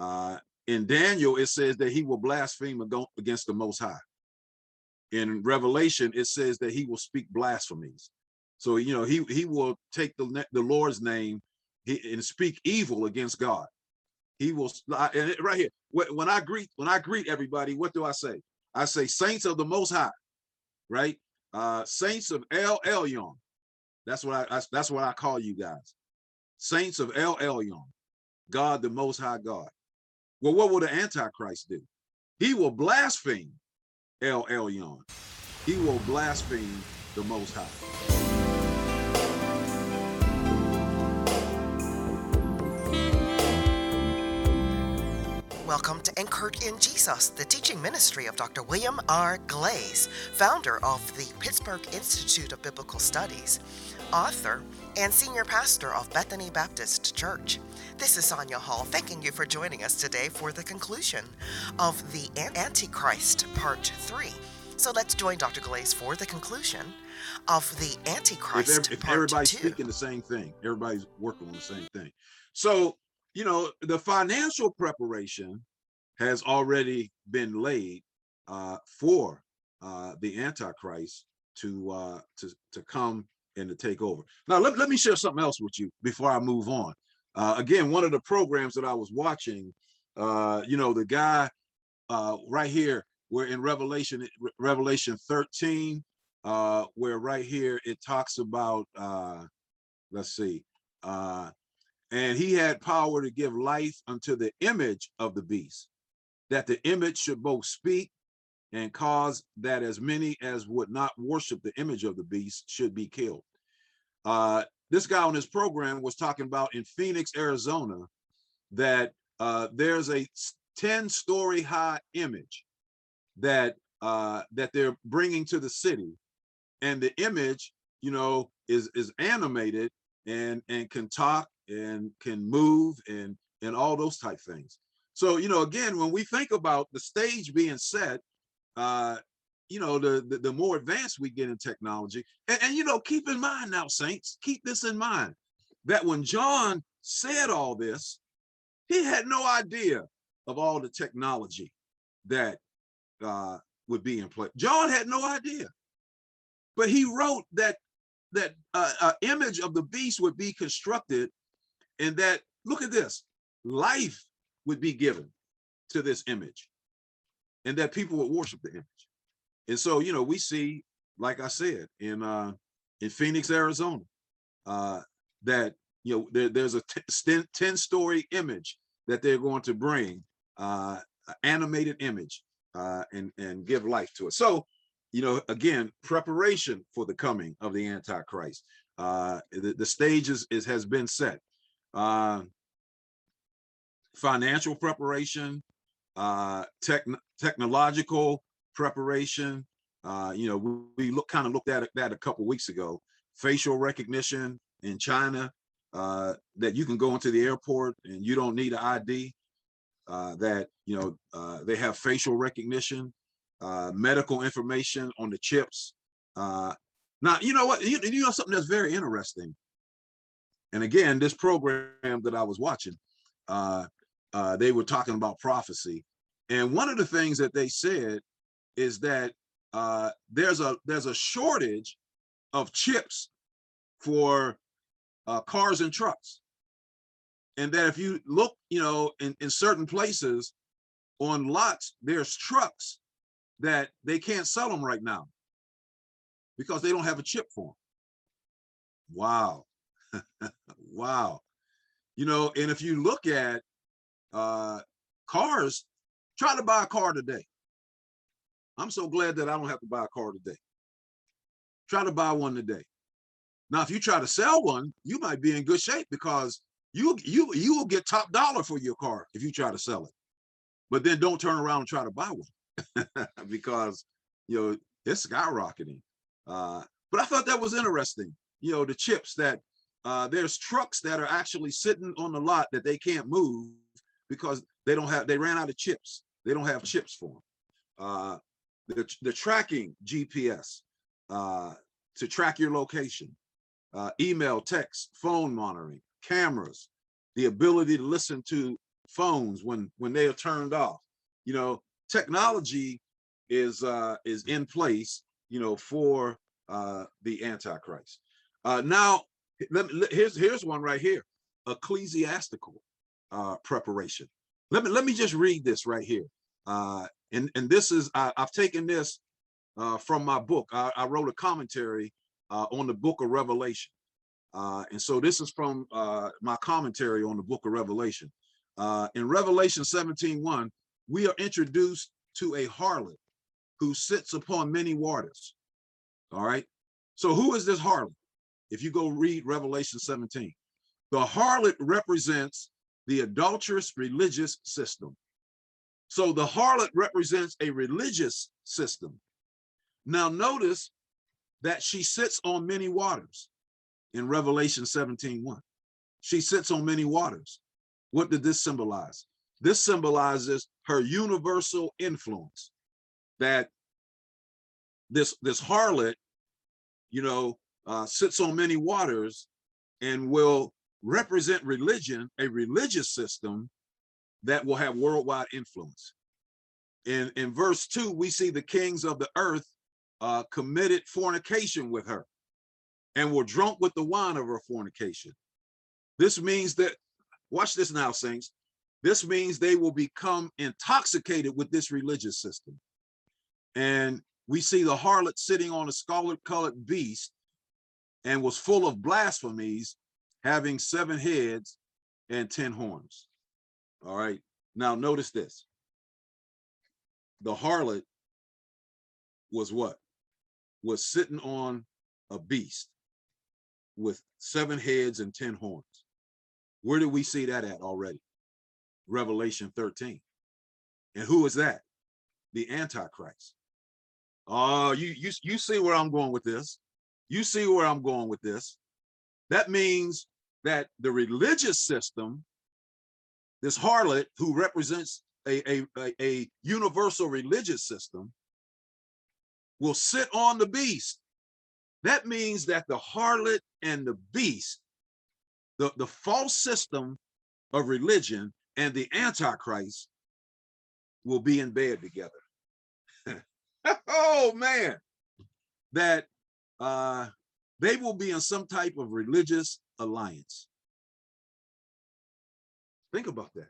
In Daniel, it says that he will blaspheme against the Most High. In Revelation, it says that he will speak blasphemies. So, he will take the Lord's name and speak evil against God. He will, and right here, when I greet everybody, what do I say? I say, saints of the Most High, right? Saints of El Elyon. That's what I call you guys. Saints of El Elyon, God, the Most High God. Well, what will the Antichrist do? He will blaspheme El Elyon. He will blaspheme the Most High. Welcome to Anchored in Jesus, the teaching ministry of Dr. William R. Glaze, founder of the Pittsburgh Institute of Biblical Studies, author, and senior pastor of Bethany Baptist Church. This is Sonia Hall, thanking you for joining us today for the conclusion of the Antichrist Part 3. So let's join Dr. Glaze for the conclusion of the Antichrist if Part everybody's 2. speaking the same thing, everybody's working on the same thing. So, the financial preparation has already been laid for the Antichrist to come and to take over. Now, let me share something else with you before I move on. Again, one of the programs that I was watching, the guy right here, we're in Revelation 13, where right here it talks about, let's see, and he had power to give life unto the image of the beast, that the image should both speak and cause that as many as would not worship the image of the beast should be killed. This guy on this program was talking about in Phoenix, Arizona, that there's a 10-story high image that they're bringing to the city, and the image, is animated and can talk and can move and all those type things. So, again, when we think about the stage being set, the more advanced we get in technology, and keep in mind now, saints, keep this in mind, that when John said all this, he had no idea of all the technology that would be in place. John had no idea, but he wrote that image of the beast would be constructed, and that, look at this, life would be given to this image, and that people would worship the image. And so, we see, like I said, in Phoenix, Arizona, that there's a 10-story image that they're going to bring, an animated image, and give life to it. So, again, preparation for the coming of the Antichrist. The stage has been set. Financial preparation, technological preparation. We looked at that a couple weeks ago. Facial recognition in China, that you can go into the airport and you don't need an ID. That they have facial recognition, medical information on the chips. Now, you know what? You know something that's very interesting. And again, this program that I was watching, they were talking about prophecy, and one of the things that they said is that there's a shortage of chips for cars and trucks, and that if you look, in certain places on lots, there's trucks that they can't sell them right now because they don't have a chip for them. Wow. Wow. And if you look at cars, try to buy a car today. I'm so glad that I don't have to buy a car today. Try to buy one today. Now, if you try to sell one, you might be in good shape, because you will get top dollar for your car if you try to sell it. But then don't turn around and try to buy one because it's skyrocketing. But I thought that was interesting. The chips that there's trucks that are actually sitting on the lot that they can't move because they ran out of chips. They don't have chips for them. The tracking GPS to track your location, email, text, phone monitoring, cameras, the ability to listen to phones when they are turned off. You know, technology is in place, you know, for the Antichrist. Now, here's one right here: ecclesiastical preparation. Let me just read this right here. And this is I've taken this from my book. I wrote a commentary on the book of Revelation. And so this is from my commentary on the book of Revelation. In Revelation 17:1, we are introduced to a harlot who sits upon many waters. All right. So who is this harlot? If you go read Revelation 17, the harlot represents the adulterous religious system. So the harlot represents a religious system. Now notice that she sits on many waters in Revelation 17:1. She sits on many waters. What did this symbolize? This symbolizes her universal influence, that this harlot, you know, sits on many waters and will represent religion, a religious system that will have worldwide influence. In verse 2, we see the kings of the earth committed fornication with her and were drunk with the wine of her fornication. This means that, watch this now, saints, this means they will become intoxicated with this religious system. And we see the harlot sitting on a scarlet-colored beast and was full of blasphemies, having 7 heads and 10 horns. All right, now notice this. The harlot was what? Was sitting on a beast with 7 heads and 10 horns. Where did we see that at already? Revelation 13. And who is that? The Antichrist. Oh, you see where I'm going with this. You see where I'm going with this. That means that the religious system, this harlot who represents a universal religious system, will sit on the beast. That means that the harlot and the beast, the false system of religion and the Antichrist will be in bed together. Oh man, that they will be in some type of religious alliance. Think about that.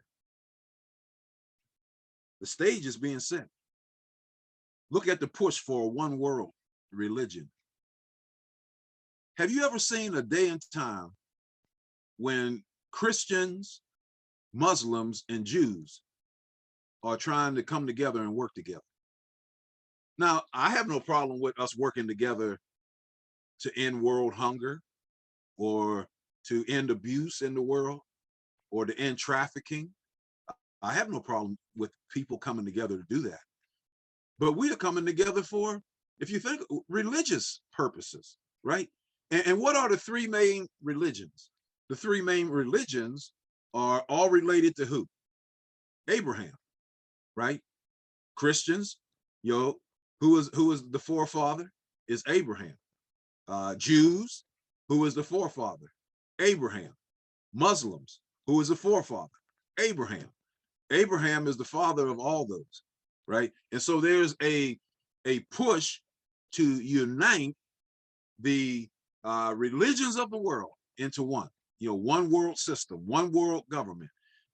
The stage is being set. Look at the push for a one world religion. Have you ever seen a day and time when Christians, Muslims, and Jews are trying to come together and work together? Now, I have no problem with us working together to end world hunger or to end abuse in the world or to end trafficking. I have no problem with people coming together to do that. But we are coming together for, if you think, religious purposes, right? And what are the 3 main religions? The 3 main religions are all related to who? Abraham, right? Christians, who is the forefather? Is Abraham. Jews, who is the forefather? Abraham. Muslims, who is the forefather? Abraham. Abraham is the father of all those, right? And so there's a push to unite the religions of the world into one, one world system, one world government.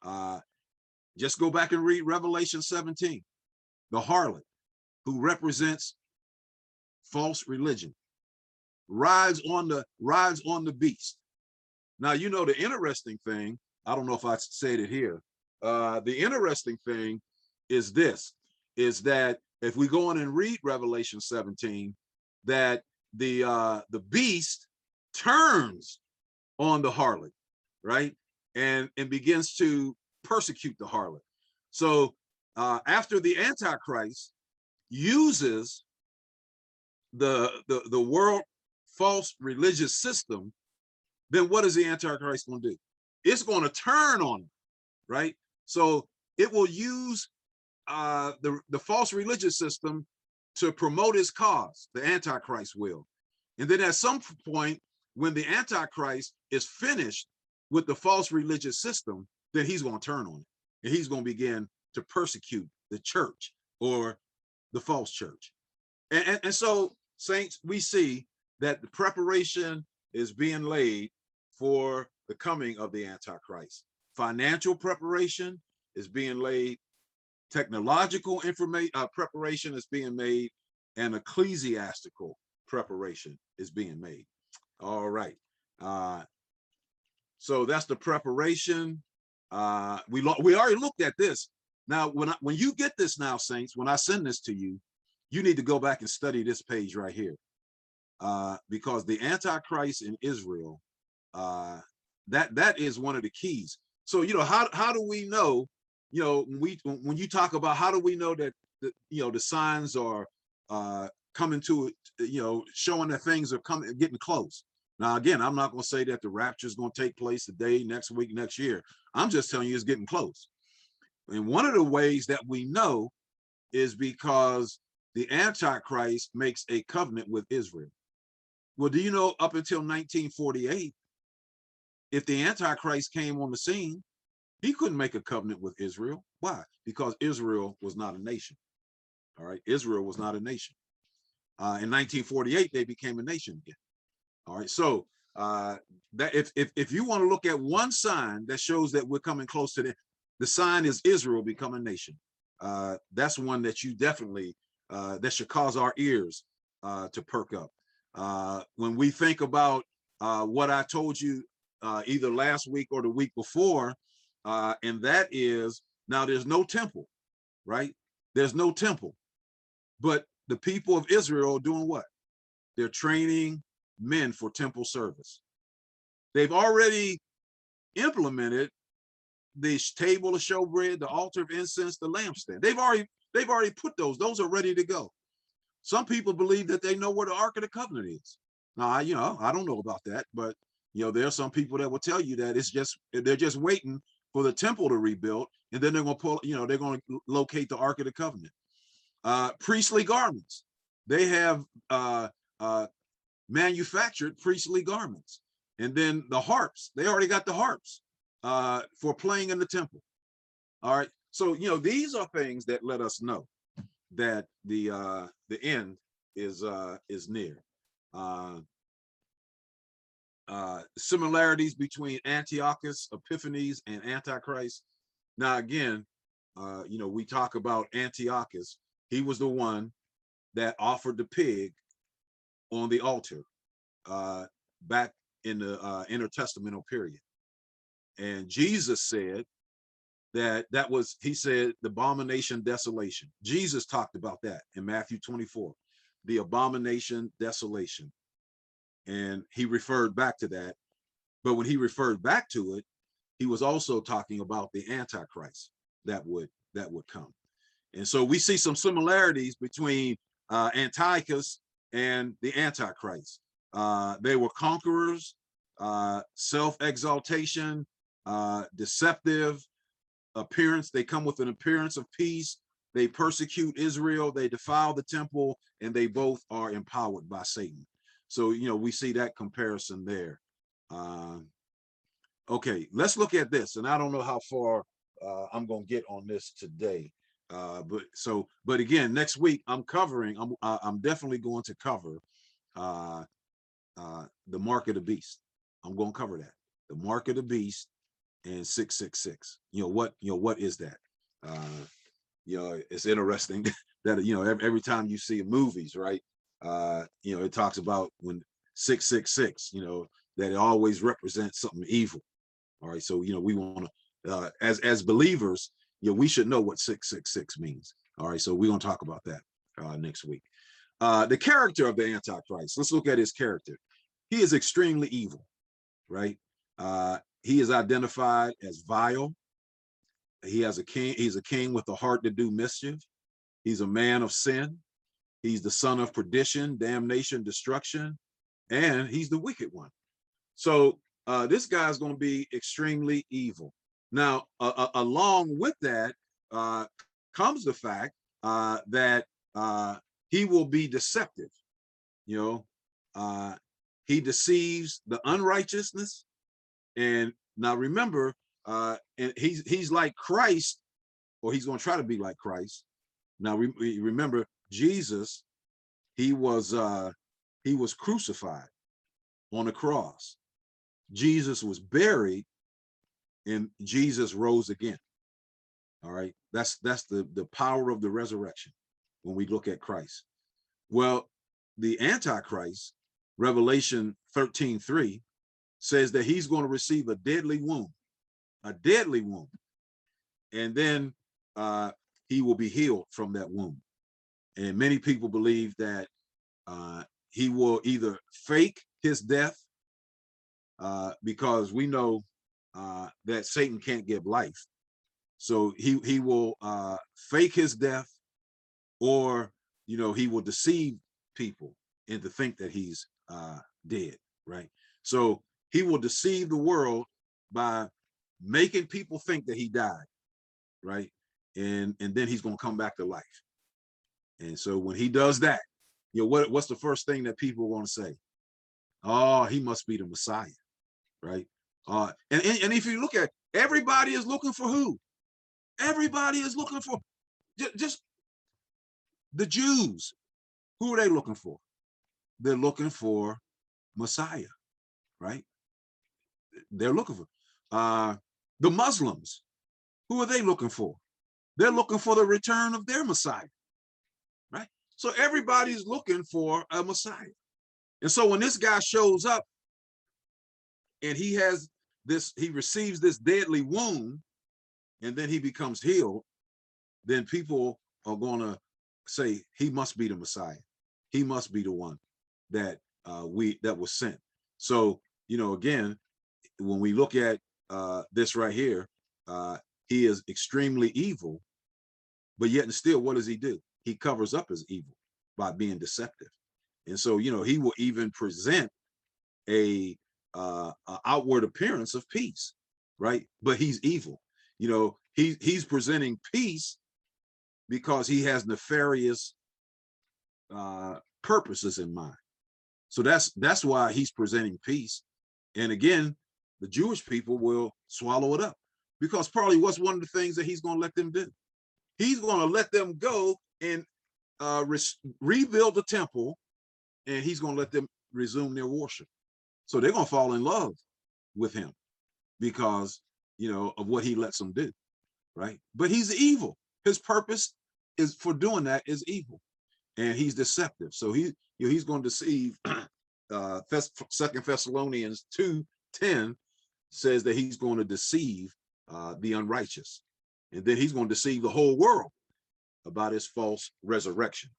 Just go back and read Revelation 17. The harlot, who represents false religion, rides on the beast. Now, the interesting thing, I don't know if I said it here. The interesting thing is this, is that if we go on and read Revelation 17, that the beast turns on the harlot, right? And begins to persecute the harlot. So after the Antichrist uses the world false religious system, then what is the Antichrist going to do? It's going to turn on him, right? So it will use the false religious system to promote his cause. The Antichrist will. And then at some point, when the Antichrist is finished with the false religious system, then he's going to turn on it. and he's going to begin to persecute the church or the false church. And so, saints, we see that the preparation is being laid for the coming of the Antichrist. Financial preparation is being laid, technological information preparation is being made, and ecclesiastical preparation is being made. All right. So that's the preparation. We already looked at this. Now, when you get this now, saints, when I send this to you, you need to go back and study this page right here, because the Antichrist in Israel, that is one of the keys. So, how do we know? When you talk about how do we know that the signs are coming to it, showing that things are getting close. Now, again, I'm not going to say that the rapture is going to take place today, next week, next year. I'm just telling you it's getting close. And one of the ways that we know is because the Antichrist makes a covenant with Israel. Well, do you know up until 1948, if the Antichrist came on the scene, he couldn't make a covenant with Israel. Why? Because Israel was not a nation. All right, Israel was not a nation. In 1948, they became a nation again. All right, so that if you want to look at one sign that shows that we're coming close to the sign is Israel become a nation. That's one that you definitely that should cause our ears to perk up. When we think about what I told you either last week or the week before, and that is, now there's no temple, right? There's no temple, but the people of Israel are doing what? They're training men for temple service. They've already implemented the table of showbread, the altar of incense, the lampstand. They've already put those are ready to go. Some people believe that they know where the Ark of the Covenant is. Now, I don't know about that, but there are some people that will tell you that they're just waiting for the temple to rebuild, and then they're going to they're going to locate the Ark of the Covenant. Priestly garments. They have manufactured priestly garments. And then the harps, they already got the harps for playing in the temple. All right. So, these are things that let us know that the end is near. Similarities between Antiochus Epiphanes and Antichrist. Now, again, we talk about Antiochus. He was the one that offered the pig on the altar back in the intertestamental period. And Jesus said he said the abomination desolation. Jesus talked about that in Matthew 24, the abomination desolation. And he referred back to that. But when he referred back to it, he was also talking about the Antichrist that would come. And so we see some similarities between Antiochus and the Antichrist. They were conquerors, self-exaltation, deceptive appearance. They come with an appearance of peace. They persecute Israel. They defile the temple, and they both are empowered by Satan. So, we see that comparison there. Okay, let's look at this. And I don't know how far I'm going to get on this today. But again, next week I'm definitely going to cover the mark of the beast. I'm going to cover that, the mark of the beast and 666. What is that? It's interesting that every time you see movies, right? It talks about when 666, that it always represents something evil. All right, so we want to as believers, we should know what 666 means. All right, so we're going to talk about that next week. The character of the Antichrist. Let's look at his character. He is extremely evil, right? He is identified as vile. He's a king with a heart to do mischief. He's a man of sin. He's the son of perdition, damnation, destruction, and he's the wicked one. So this guy's going to be extremely evil. Now, along with that comes the fact that he will be deceptive. He deceives the unrighteousness. And now remember, And he's like Christ, or he's going to try to be like Christ. Now, remember, Jesus, he was crucified on a cross. Jesus was buried, and Jesus rose again. All right, that's the power of the resurrection when we look at Christ. Well, the Antichrist, Revelation 13:3, says that he's going to receive a deadly wound, and then he will be healed from that wound. And many people believe that he will either fake his death, because we know that Satan can't give life. So he will fake his death, or he will deceive people into think that he's dead, right? So he will deceive the world by making people think that he died, right? And then he's going to come back to life. And so when he does that, what's the first thing that people are going to say? Oh, he must be the Messiah, right? And if you look at, everybody is looking for who? Everybody is looking for just the Jews. Who are they looking for? They're looking for Messiah, right? They're looking for the Muslims. Who are they looking for? They're looking for the return of their Messiah, right? So everybody's looking for a Messiah. And so when this guy shows up and he receives this deadly wound, and then he becomes healed, then people are going to say he must be the Messiah. He must be the one that was sent. So, again, when we look at this right here, he is extremely evil, but yet and still, what does he do? He covers up his evil by being deceptive. And so, he will even present a outward appearance of peace, right? But he's evil. He's presenting peace because he has nefarious purposes in mind. So that's why he's presenting peace. And again, the Jewish people will swallow it up, because probably what's one of the things that he's going to let them do? He's going to let them go and rebuild the temple, and he's going to let them resume their worship. So they're going to fall in love with him because, of what he lets them do, right? But he's evil. His purpose is for doing that is evil, and he's deceptive. So he's going to deceive. 2 Thessalonians 2:10 says that he's going to deceive the unrighteous, and then he's going to deceive the whole world about his false resurrection.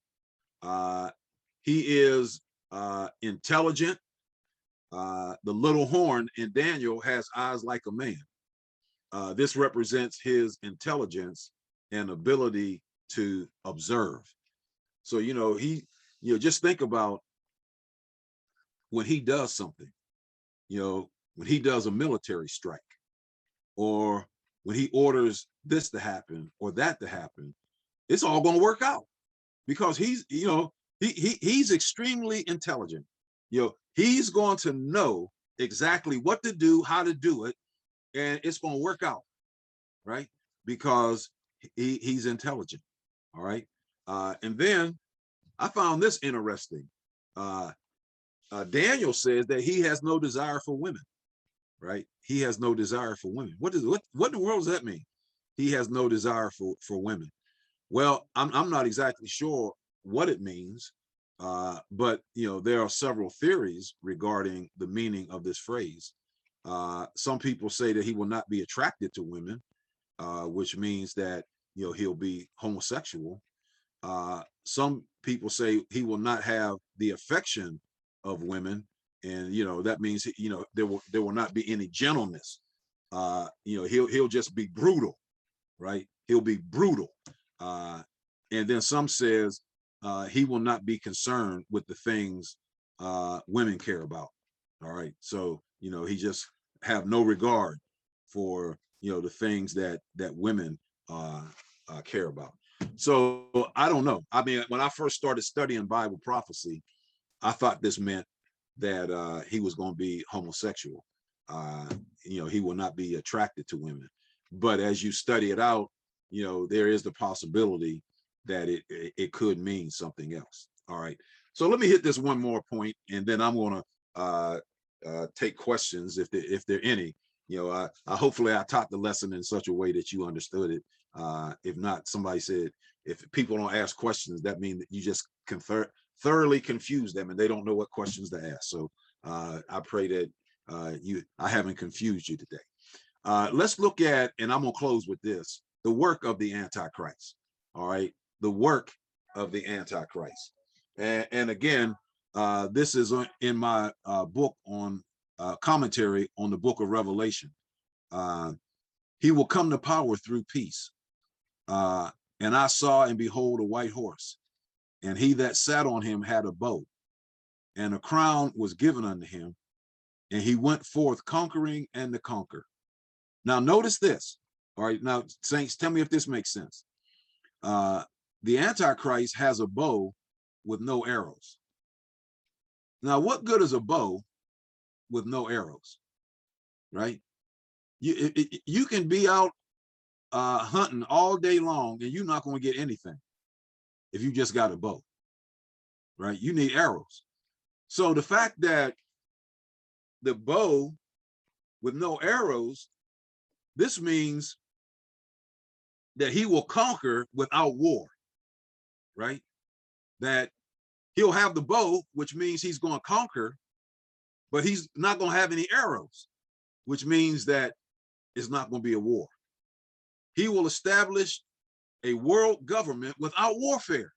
He is intelligent. The little horn in Daniel has eyes like a man. This represents his intelligence and ability to observe. So, just think about when he does something, when he does a military strike, or when he orders this to happen or that to happen, it's all going to work out because he's extremely intelligent. He's going to know exactly what to do, how to do it, and it's going to work out, right? Because he's intelligent. All right. And then I found this interesting. Daniel says that he has no desire for women, right? He has no desire for women. What in the world does that mean? He has no desire for women. Well, I'm not exactly sure what it means, but there are several theories regarding the meaning of this phrase. Some people say that he will not be attracted to women, which means that he'll be homosexual. Some people say he will not have the affection of women, and that means there will not be any gentleness. He'll just be brutal, right? He'll be brutal. And then some says he will not be concerned with the things women care about. All right, so he just have no regard for the things that women care about. So I don't know. I mean, when I first started studying Bible prophecy, I thought this meant that he was going to be homosexual. he will not be attracted to women. But as you study it out, there is the possibility that it could mean something else. All right. So let me hit this one more point, and then I'm going to take questions if there are any. Hopefully I taught the lesson in such a way that you understood it. If not, somebody said if people don't ask questions, that means that you just can thoroughly confuse them and they don't know what questions to ask. So I pray that I haven't confused you today. Let's look at, and I'm gonna close with this, the work of the Antichrist. All right, the work of the Antichrist. And again, this is in my book on commentary on the book of Revelation. He will come to power through peace. And I saw and behold a white horse, and he that sat on him had a bow, and a crown was given unto him, and he went forth conquering and to conquer. Now notice this. All right, now saints, tell me if this makes sense. The Antichrist has a bow with no arrows. Now, what good is a bow with no arrows, right? You can be out hunting all day long and you're not going to get anything if you just got a bow, right? You need arrows. So the fact that the bow with no arrows, this means that he will conquer without war, right? That he'll have the bow, which means he's going to conquer, but he's not going to have any arrows, which means that it's not going to be a war. He will establish a world government without warfare.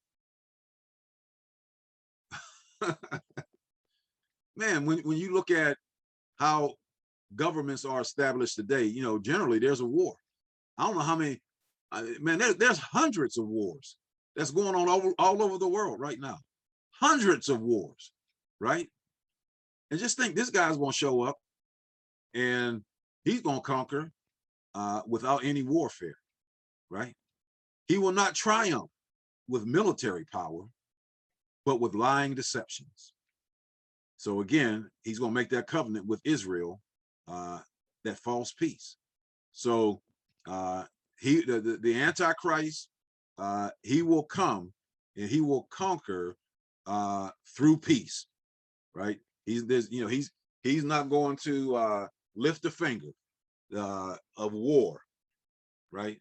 Man, when you look at how governments are established today, generally there's a war. I don't know how many, man, there's hundreds of wars that's going on all over the world right now. Hundreds of wars, right? And just think, this guy's going to show up and he's going to conquer without any warfare, right? He will not triumph with military power, but with lying deceptions. So again, he's going to make that covenant with Israel, that false peace. So the Antichrist, he will come and he will conquer through peace, right? He's not going to lift a finger of war, right?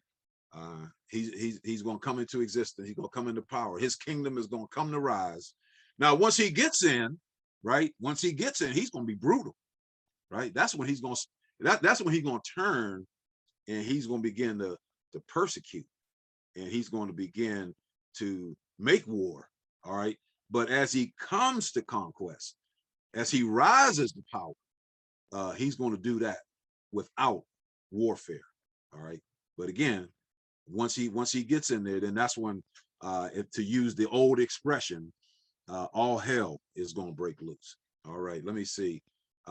He's going to come into existence. He's going to come into power. His kingdom is going to come to rise. Now, once he gets in, right? Once he gets in, he's going to be brutal, right? That's when he's going to that's when he's going to turn, and he's going to begin to persecute, and he's going to begin to make war. All right. But as he comes to conquest, as he rises to power, he's going to do that without warfare. All right. But again, once he gets in there, then that's when, to use the old expression, all hell is going to break loose. All right. Let me see.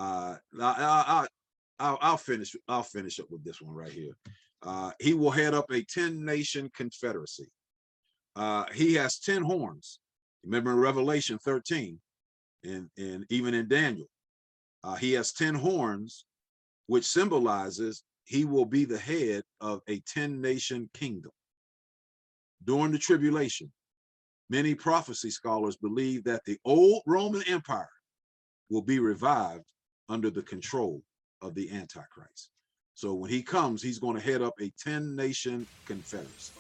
I'll finish up with this one right here. He will head up a 10-nation confederacy. He has 10 horns. Remember in Revelation 13, and even in Daniel, he has 10 horns, which symbolizes he will be the head of a 10-nation kingdom. During the tribulation, many prophecy scholars believe that the old Roman Empire will be revived under the control of the Antichrist. So when he comes, he's going to head up a 10-nation confederacy.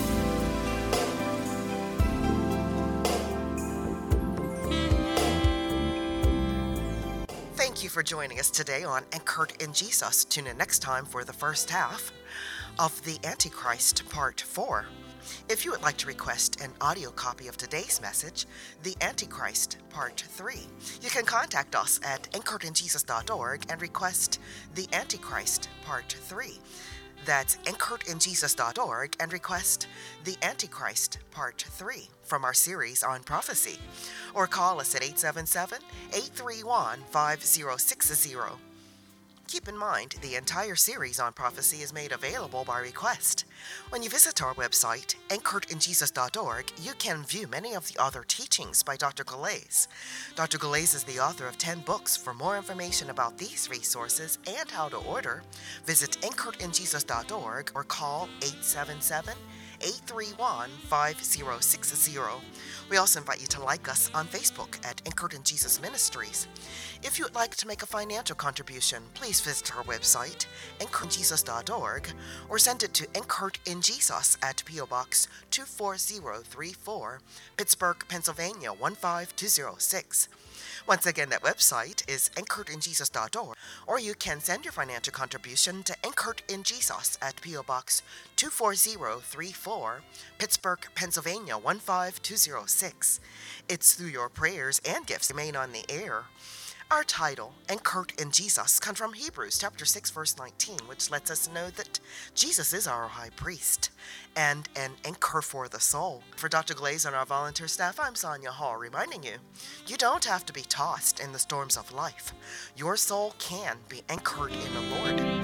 Thank you for joining us today on Anchored in Jesus. Tune in next time for the first half of The Antichrist Part 4. If you would like to request an audio copy of today's message, The Antichrist Part 3, you can contact us at anchoredinjesus.org and request The Antichrist Part 3. That's anchoredinjesus.org and request The Antichrist Part 3 from our series on prophecy. Or call us at 877-831-5060. keep in mind, the entire series on prophecy is made available by request. When you visit our website, anchoredinjesus.org, you can view many of the other teachings by Dr. Galais. Dr. Galais is the author of 10 books. For more information about these resources and how to order, visit anchoredinjesus.org or call 877-831-5060. We also invite you to like us on Facebook at Anchored in Jesus Ministries. If you would like to make a financial contribution, please visit our website, anchoredinjesus.org, or send it to Anchored in Jesus at P.O. Box 24034, Pittsburgh, Pennsylvania 15206. Once again, that website is anchoredinjesus.org, or you can send your financial contribution to Anchored in Jesus at P.O. Box 24034, Pittsburgh, Pennsylvania 15206. It's through your prayers and gifts remain on the air. Our title, Anchored in Jesus, comes from Hebrews chapter 6, verse 19, which lets us know that Jesus is our high priest and an anchor for the soul. For Dr. Galais and our volunteer staff, I'm Sonia Hall, reminding you, you don't have to be tossed in the storms of life. Your soul can be anchored in the Lord.